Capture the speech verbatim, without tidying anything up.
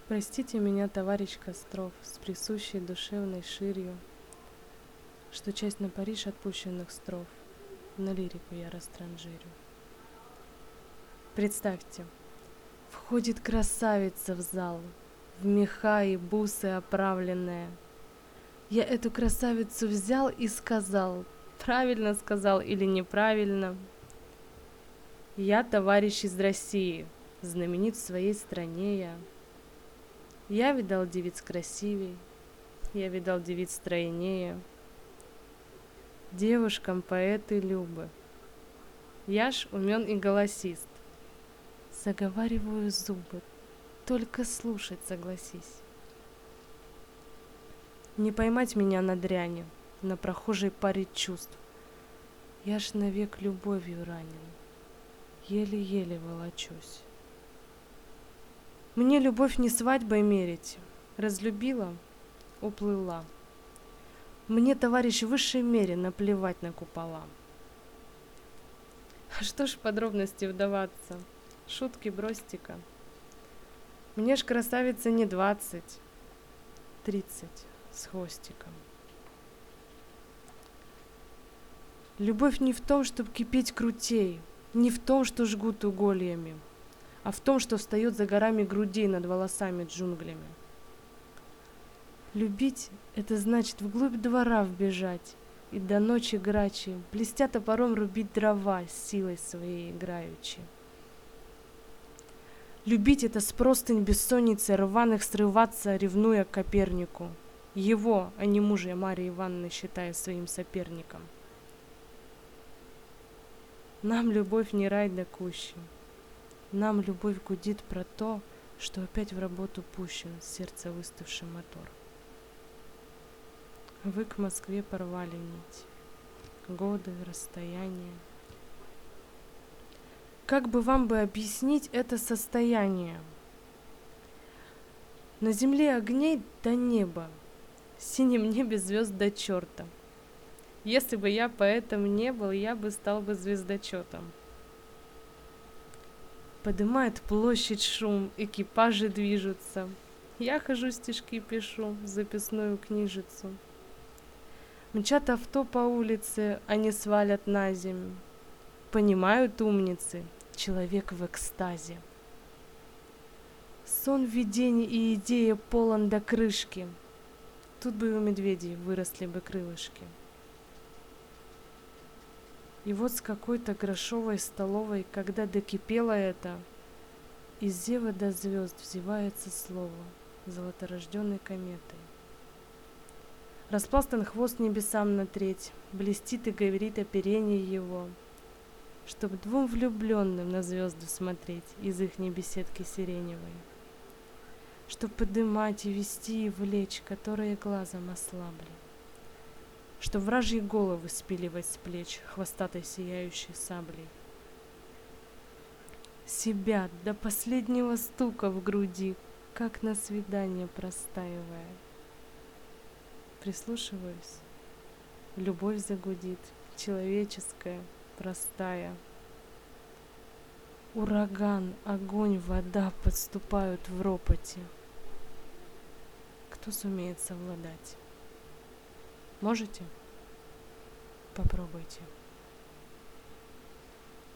Простите меня, товарищ Костров, с присущей душевной ширью, что часть на Париж отпущенных строф на лирику я растранжирю. Представьте, входит красавица в зал, в меха и бусы оправленная. Я эту красавицу взял и сказал, правильно сказал или неправильно. Я товарищ из России, знаменит в своей стране я. Я видал девиц красивей, я видал девиц стройнее. Девушкам поэты любы, я ж умен и голосист. Заговариваю зубы, только слушать согласись. Не поймать меня на дряни, на прохожей паре чувств. Я ж навек любовью ранен, еле-еле волочусь. Мне любовь не свадьбой мерить, разлюбила — уплыла. Мне, товарищ, в высшей мере наплевать на купола. А что ж в подробности вдаваться, шутки бросьте-ка. Мне ж, красавица, не двадцать, тридцать с хвостиком. Любовь не в том, чтоб кипеть крутей, не в том, что жгут угольями, а в том, что встает за горами грудей над волосами джунглями. Любить — это значит вглубь двора вбежать и до ночи грачи, блестя топором, рубить дрова с силой своей играючи. Любить — это с простынь бессонницы рваных срываться, ревнуя к Копернику. Его, а не мужа Марьи Ивановны, считая своим соперником. Нам любовь не рай докущий. Нам любовь гудит про то, что опять в работу пущен сердце выставший мотор. Вы к Москве порвали нить, годы, расстояние. Как бы вам бы объяснить это состояние? На земле огней до неба, в синем небе звезд до черта. Если бы я поэтом не был, я бы стал бы звездочетом. Подымает площадь шум, экипажи движутся. Я хожу, стишки пишу, записную книжицу. Мчат авто по улице, они свалят на землю. Понимают умницы, человек в экстазе. Сон видений и идея полон до крышки. Тут бы и у медведей выросли бы крылышки. И вот с какой-то грошовой столовой, когда докипело это, из зевы до звезд взевается слово золоторожденной кометой. Распластан хвост небесам на треть, блестит и говорит оперение его, чтоб двум влюбленным на звезды смотреть из ихней беседки сиреневой, чтоб подымать и вести и влечь, которые глазом ослабли, чтоб вражьи головы спиливать с плеч хвостатой сияющей саблей. Себя до последнего стука в груди, как на свидание простаивая. Прислушиваюсь, любовь загудит, человеческая, простая. Ураган, огонь, вода подступают в ропоте. Кто сумеет совладать? Можете? Попробуйте.